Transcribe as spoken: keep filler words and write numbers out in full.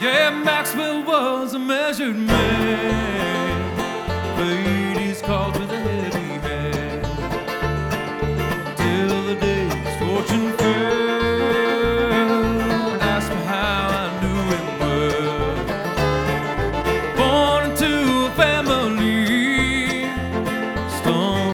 Yeah, Maxwell was a measured man, but he's called with a heavy hand.